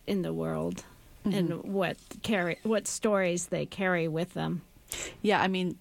in the world and what stories they carry with them. Yeah, I mean,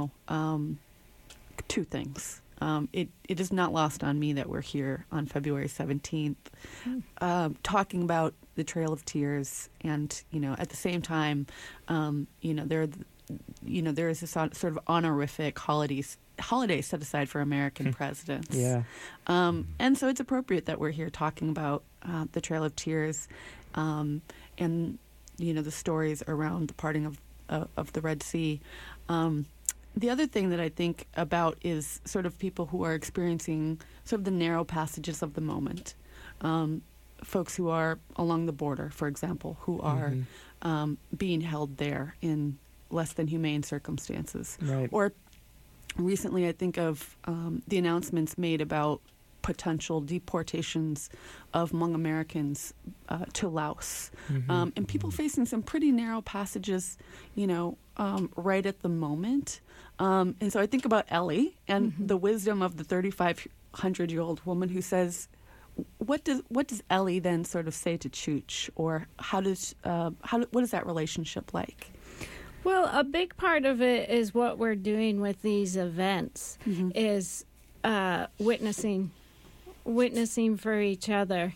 two things. It is not lost on me that we're here on February 17th talking about the Trail of Tears, and at the same time, there is this sort of honorific holiday set aside for American presidents. Yeah. And so it's appropriate that we're here talking about the Trail of Tears, and the stories around the parting of the Red Sea. The other thing that I think about is sort of people who are experiencing sort of the narrow passages of the moment. Folks who are along the border, for example, who are being held there in less than humane circumstances. Right. Or recently I think of the announcements made about potential deportations of Hmong Americans to Laos. And people facing some pretty narrow passages, right at the moment. And so I think about Ellie and the wisdom of the 3,500-year-old woman who says, what does Ellie then sort of say to Chooch, or what is that relationship like? Well, a big part of it is what we're doing with these events is witnessing for each other,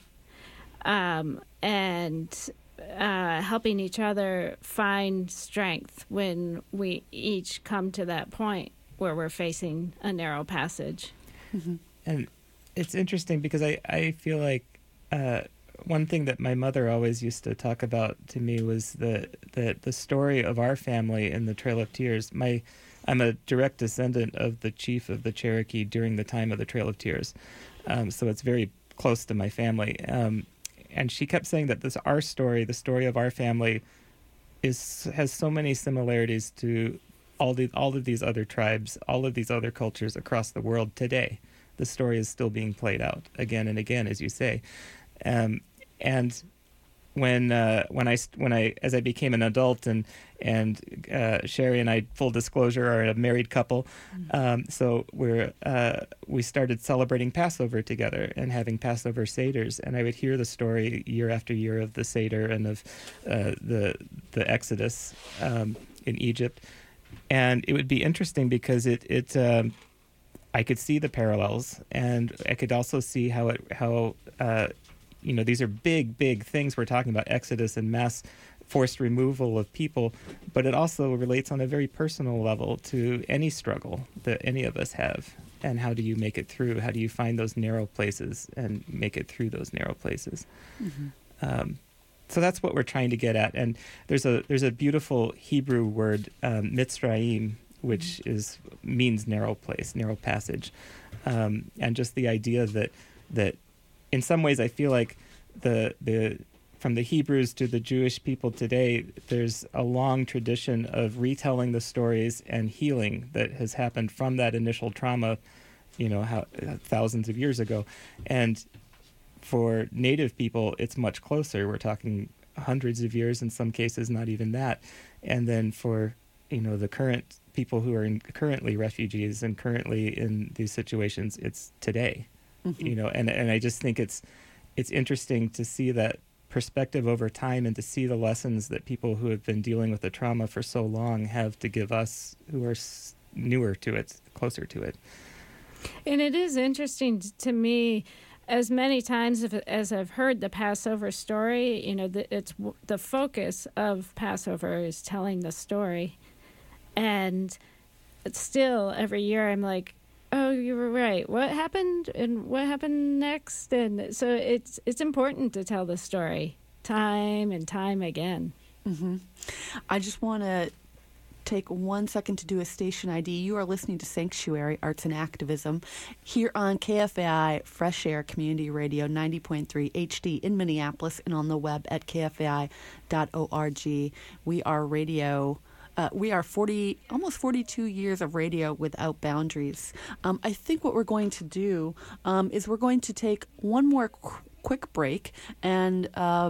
and helping each other find strength when we each come to that point where we're facing a narrow passage. And it's interesting because I feel like one thing that my mother always used to talk about to me was the story of our family in the Trail of Tears. I'm a direct descendant of the chief of the Cherokee during the time of the Trail of Tears, so it's very close to my family. And she kept saying that our story, the story of our family, has so many similarities to all of these other tribes, all of these other cultures across the world today. The story is still being played out again and again, as you say. And when as I became an adult and Sherry and I, full disclosure, are a married couple, so we started celebrating Passover together and having Passover seders, and I would hear the story year after year of the seder and of the Exodus in Egypt, and it would be interesting because I could see the parallels, and I could also see how these are big things we're talking about, Exodus and mass forced removal of people, but it also relates on a very personal level to any struggle that any of us have. And how do you make it through? How do you find those narrow places and make it through those narrow places? So that's what we're trying to get at. And there's a beautiful Hebrew word, Mitzrayim, which means narrow place, narrow passage, and just the idea that in some ways I feel like from the Hebrews to the Jewish people today, there's a long tradition of retelling the stories and healing that has happened from that initial trauma, thousands of years ago. And for Native people, it's much closer. We're talking hundreds of years, in some cases, not even that. And then for, the current people who are currently refugees and currently in these situations, it's today. And I just think it's interesting to see that perspective over time and to see the lessons that people who have been dealing with the trauma for so long have to give us who are newer to it, closer to it. And it is interesting to me, as many times as I've heard the Passover story, it's the focus of Passover is telling the story. And still every year I'm like, oh, you were right. What happened and what happened next? And so it's important to tell the story time and time again. I just want to take 1 second to do a station ID. You are listening to Sanctuary Arts and Activism here on KFAI Fresh Air Community Radio 90.3 HD in Minneapolis and on the web at kfai.org. We are we are almost 42 years of radio without boundaries. I think what we're going to do is we're going to take one more quick break and,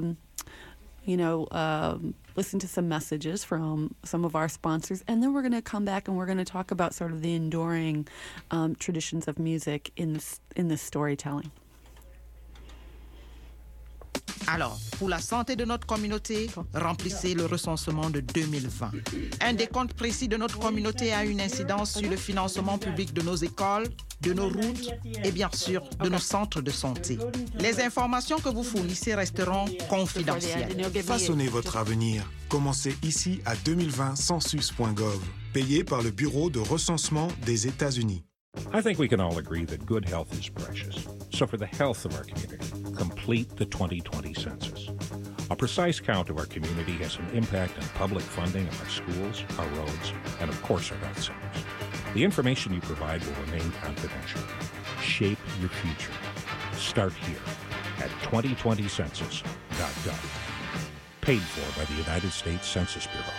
listen to some messages from some of our sponsors. And then we're going to come back and we're going to talk about sort of the enduring traditions of music in this storytelling. Alors, pour la santé de notre communauté, remplissez le recensement de 2020. Un décompte précis de notre communauté a une incidence sur le financement public de nos écoles, de nos routes et bien sûr de nos centres de santé. Les informations que vous fournissez resteront confidentielles. Façonnez votre avenir. Commencez ici à 2020 census.gov, payé par le Bureau de recensement des États-Unis. I think we can all agree that good health is precious. So for the health of our community, complete the 2020 census. A precise count of our community has an impact on public funding of our schools, our roads, and of course our health centers. The information you provide will remain confidential. Shape your future. Start here at 2020census.gov. Paid for by the United States Census Bureau.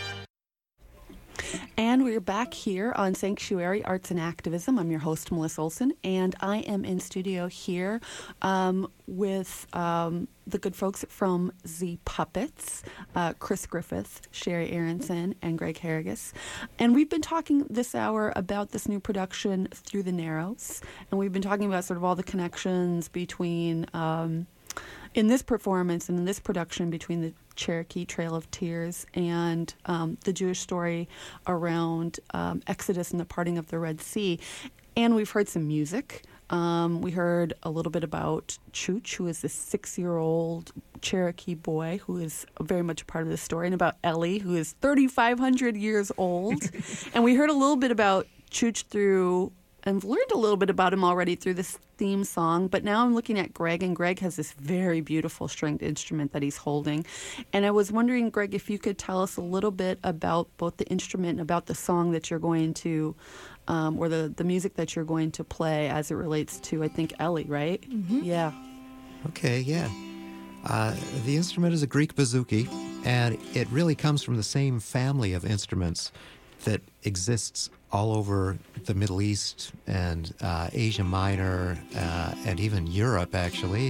And we're back here on Sanctuary Arts and Activism. I'm your host, Melissa Olson, and I am in studio here with the good folks from Z Puppets, Chris Griffith, Sherry Aronson, and Greg Harrigus. And we've been talking this hour about this new production, Through the Narrows, and we've been talking about sort of all the connections between, in this performance and in this production, between the Cherokee Trail of Tears and the Jewish story around Exodus and the parting of the Red Sea. And we've heard some music. We heard a little bit about Chooch, who is this 6-year-old Cherokee boy who is very much a part of the story, and about Ellie, who is 3,500 years old. And we heard a little bit about Chooch through, and learned a little bit about him already through this theme song, but now I'm looking at Greg, and Greg has this very beautiful stringed instrument that he's holding. And I was wondering, Greg, if you could tell us a little bit about both the instrument and about the song that you're going to, or the music that you're going to play as it relates to, I think, Ellie, right? Mm-hmm. Yeah. Okay, yeah. The instrument is a Greek bouzouki, and it really comes from the same family of instruments that exists all over the Middle East and Asia Minor and even Europe, actually,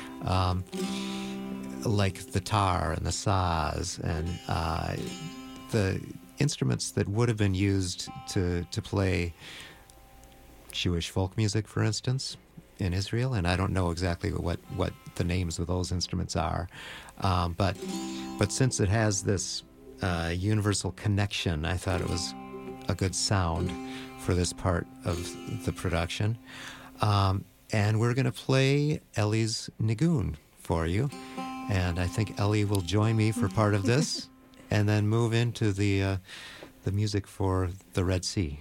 like the tar and the saz and the instruments that would have been used to play Jewish folk music, for instance, in Israel. And I don't know exactly what the names of those instruments are, but since it has this universal connection, I thought it was a good sound for this part of the production. And we're going to play Ellie's Nigun for you. And I think Ellie will join me for part of this and then move into the music for the Red Sea.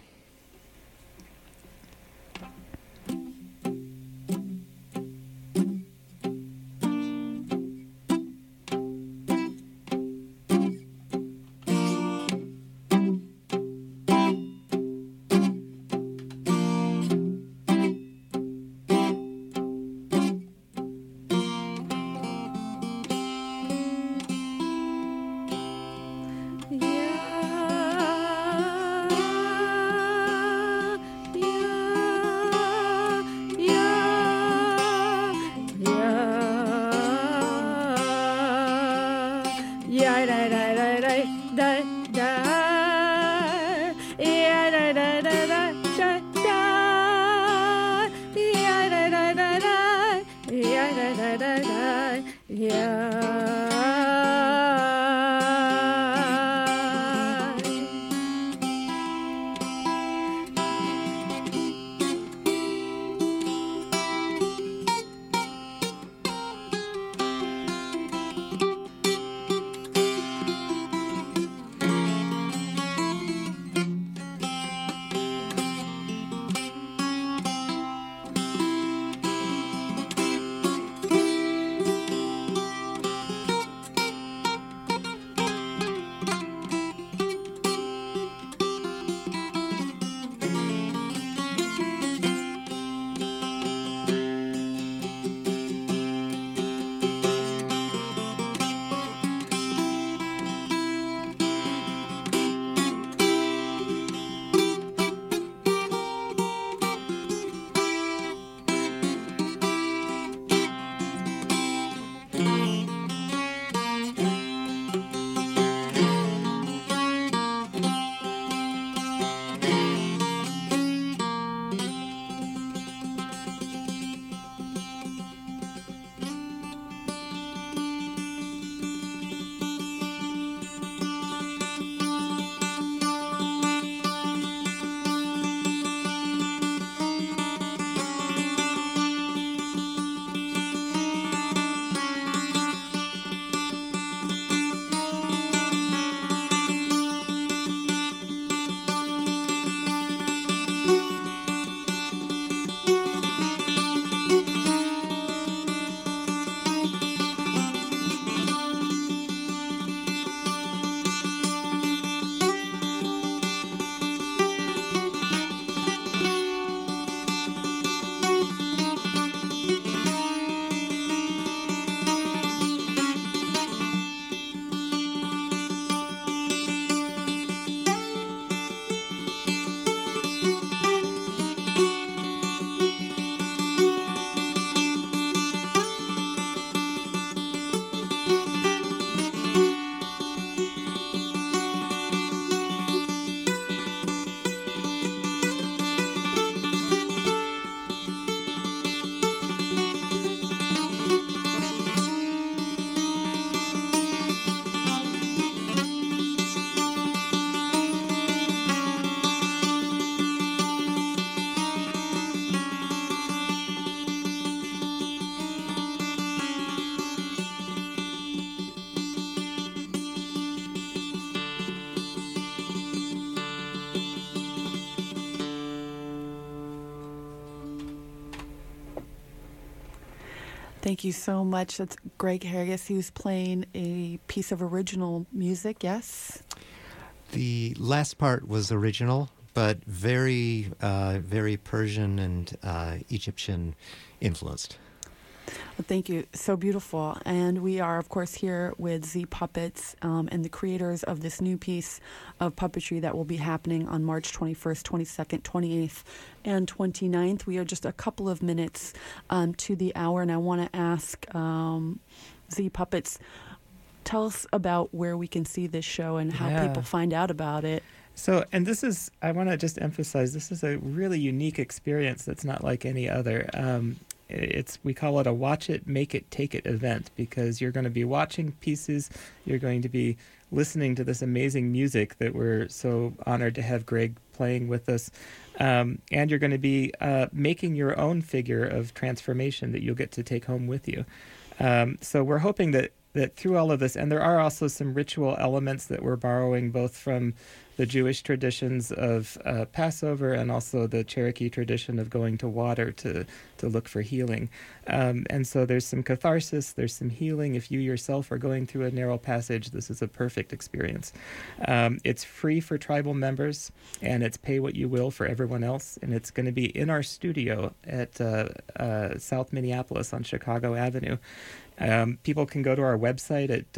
Thank you so much. That's Greg Hargis. He was playing a piece of original music, yes? The last part was original, but very, very Persian and Egyptian influenced. Well, thank you. So beautiful. And we are, of course, here with Z Puppets and the creators of this new piece of puppetry that will be happening on March 21st, 22nd, 28th, and 29th. We are just a couple of minutes to the hour, and I want to ask Z Puppets, tell us about where we can see this show and how people find out about it. So, and this is, I want to just emphasize, this is a really unique experience that's not like any other. We call it a watch it, make it, take it event, because you're going to be watching pieces, you're going to be listening to this amazing music that we're so honored to have Greg playing with us, and you're going to be making your own figure of transformation that you'll get to take home with you. So we're hoping that through all of this, and there are also some ritual elements that we're borrowing both from the Jewish traditions of Passover and also the Cherokee tradition of going to water to look for healing. And so there's some catharsis, there's some healing. If you yourself are going through a narrow passage, this is a perfect experience. It's free for tribal members, and it's pay what you will for everyone else. And it's going to be in our studio at South Minneapolis on Chicago Avenue. People can go to our website at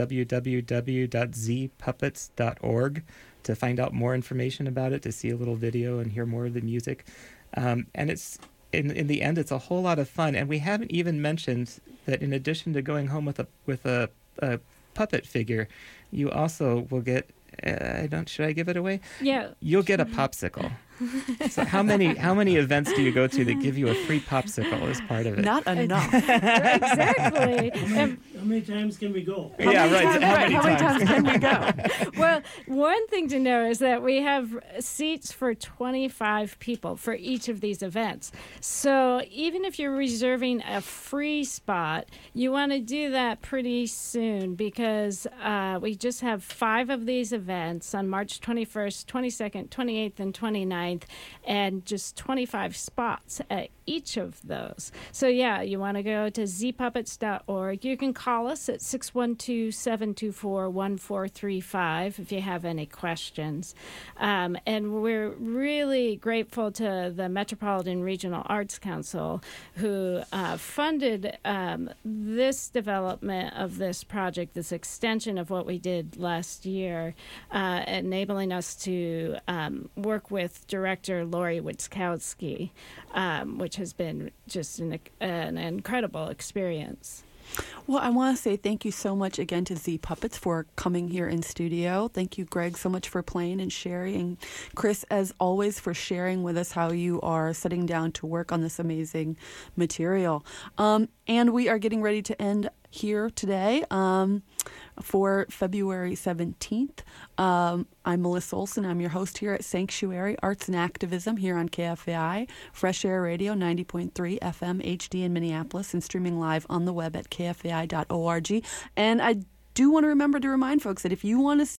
www.zpuppets.org to find out more information about it, to see a little video and hear more of the music. And it's in the end, it's a whole lot of fun. And we haven't even mentioned that in addition to going home with a puppet figure, you also will get. Should I give it away? Yeah. You'll get a popsicle. So how many events do you go to that give you a free popsicle as part of it? Not enough. Exactly. How many times can we go? How many times can we go? Well, one thing to know is that we have seats for 25 people for each of these events. So even if you're reserving a free spot, you want to do that pretty soon, because we just have 5 of these events on March 21st, 22nd, 28th, and 29th, and just 25 spots at each of those. So yeah, you want to go to zpuppets.org. You can call us at 612-724-1435 if you have any questions. And we're really grateful to the Metropolitan Regional Arts Council, who funded this development of this project, this extension of what we did last year, enabling us to work with director Lori Witzkowski, which has been just an incredible experience. Well, I want to say thank you so much again to Z Puppets for coming here in studio. Thank you, Greg, so much for playing and sharing. And Chris, as always, for sharing with us how you are sitting down to work on this amazing material. And we are getting ready to end here today for February 17th. I'm Melissa Olson. I'm your host here at Sanctuary Arts and Activism here on KFAI, Fresh Air Radio 90.3 FM HD in Minneapolis, and streaming live on the web at kfai.org. And I do want to remember to remind folks that if you want to